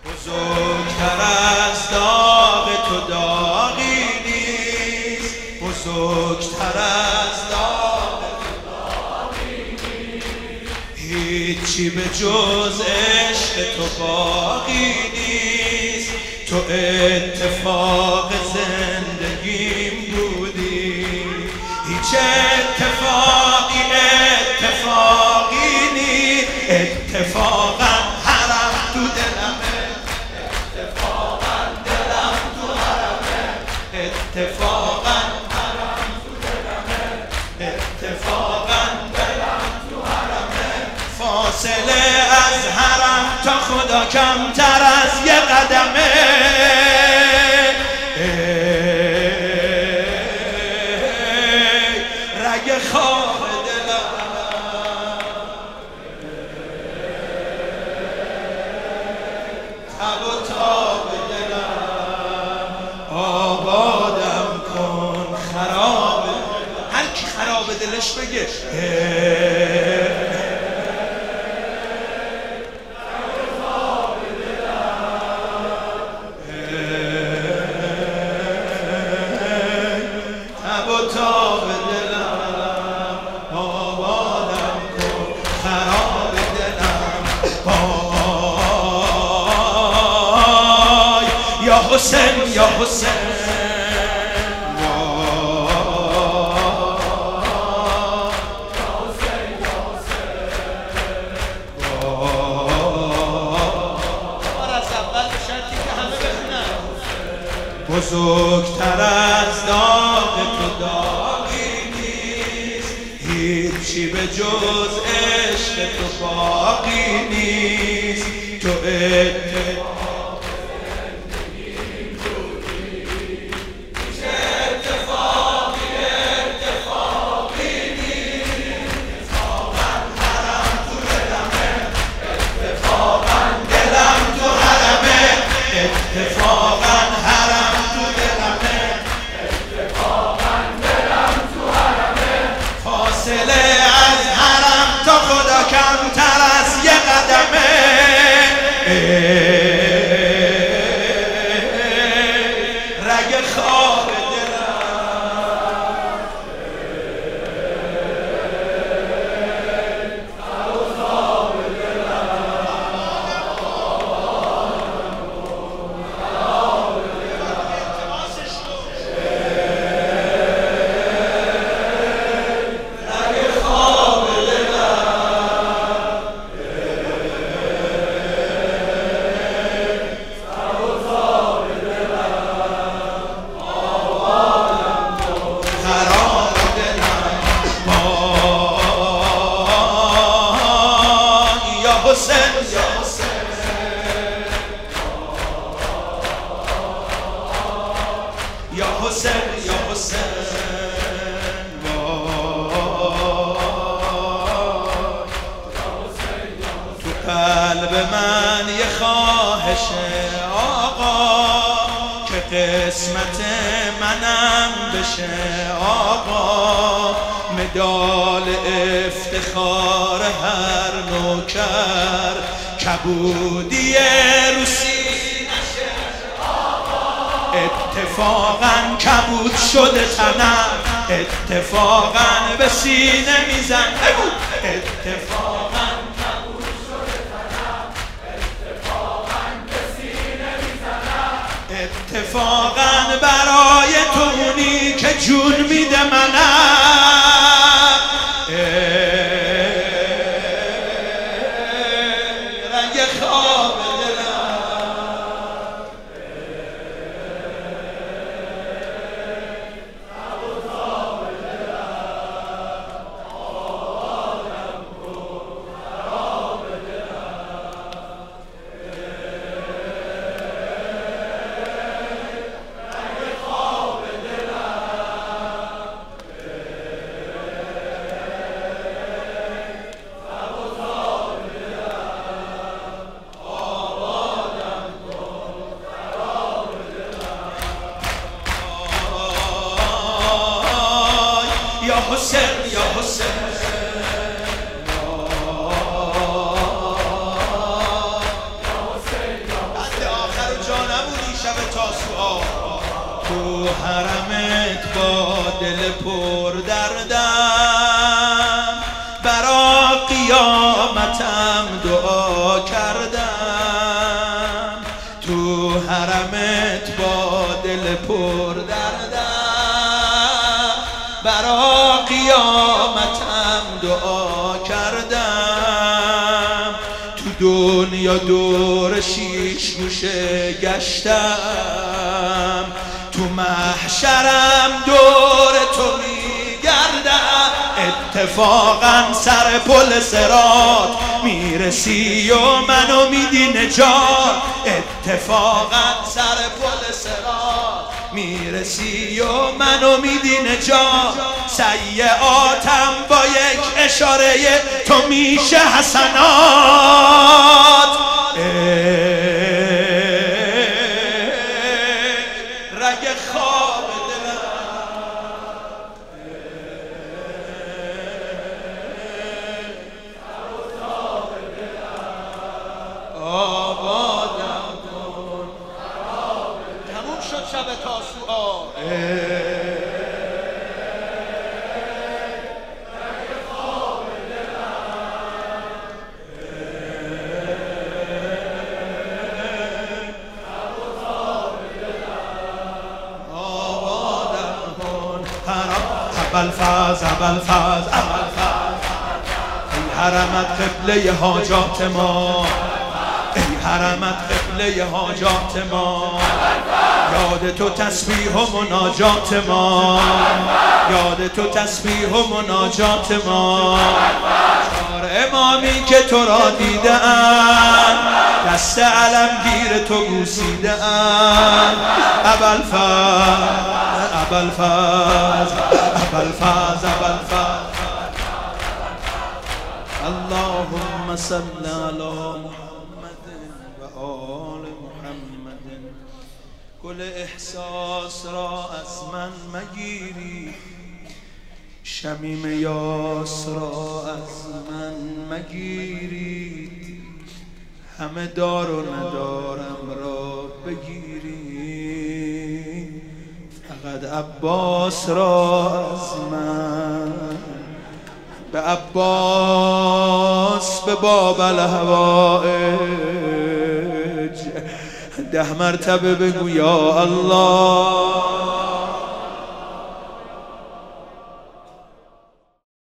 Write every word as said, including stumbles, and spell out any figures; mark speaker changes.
Speaker 1: بزرگتر از داغ تو داغی نیست، بزرگتر از داغ تو داغی نیست، هیچی به جز عشق تو باقی نیست. تو اتفاق زندگیم بودی، هیچ اتفاقی اتفاقی نیست. اتفاقا حرم تو دلمه، اتفاقا دلم تو حرمه، اتفاقا حرم تو دلمه، اتفاقا دلم تو حرمه. فاصله از حرم تا خدا کمتر از یه قدمه. رگ خواب دلم تب و تاب دلم آبادم کن خراب. هر کی خراب دلش بگه تب و تاب دلم آبادم کن خراب دلم. وای یا حسین یا حسین بزرگتر از داغ تو داغی نیست، هیچی به جز عشق تو باقی نیست. تو اتفاق زندگیم بودی، هیچ اتفاقی اتفاقی نیست. اتفاقا حرم تو دلمه، اتفاقا دلم تو حرمه، اتفاقا فاصله از حرم تا خدا کمتر از یه قدمه. رگ خواب حسین یا حسین یا حسین یا حسین تو قلب من یه خواهش آقا که قسمت منم بشه آقا. مدال افتخار هر نوکر کبودی روسی نشه آقا. اتفاقا کبود شده تنم، اتفاقا به سینه میزن. اتفاقا کبود شده تنم، اتفاقا به سینه میزنم. اتفاقا برای تو اونی که جون میده منم. رنگ خواب یا حسین یا حسین یا حسین شب تاسوعا تو حرمت با دل پر دردم برا قیامتم دعا کردم تو حرمت با دل پر دردم برا قیامتم دعا کردم تو دنیا دور شیش گوشه گشتم تو محشرم دور تو میگردم اتفاقا سر پل صراط میرسی و منو میدی نجات اتفاقا سر پل صراط میرسی و منو میدی نجات سیئاتم با یک اشاره تو میشه حسنات رگ خواب دلم آبادم کن تموم شد شب تاسوعا ابوالفضل ابوالفضل ابوالفضل ای حرمت قبله حاجات ما ای حرمت قبله حاجات ما یاد تو تسبیح و مناجات ما یاد تو تسبیح و مناجات ما چهار امامی که تو را دیدن دست علمگیر تو بوسیدن ابوالفضل ابوالفضل ابوالفضل ابوالفضل اللهم صل علی محمد و آل محمد گل احساس را از من مگیری شمیم یاس را از من مگیرید همه دار و ندارم را بگیرید فقط عباس را از من به عباس به باب الهوائج ده مرتبه بگو یا الله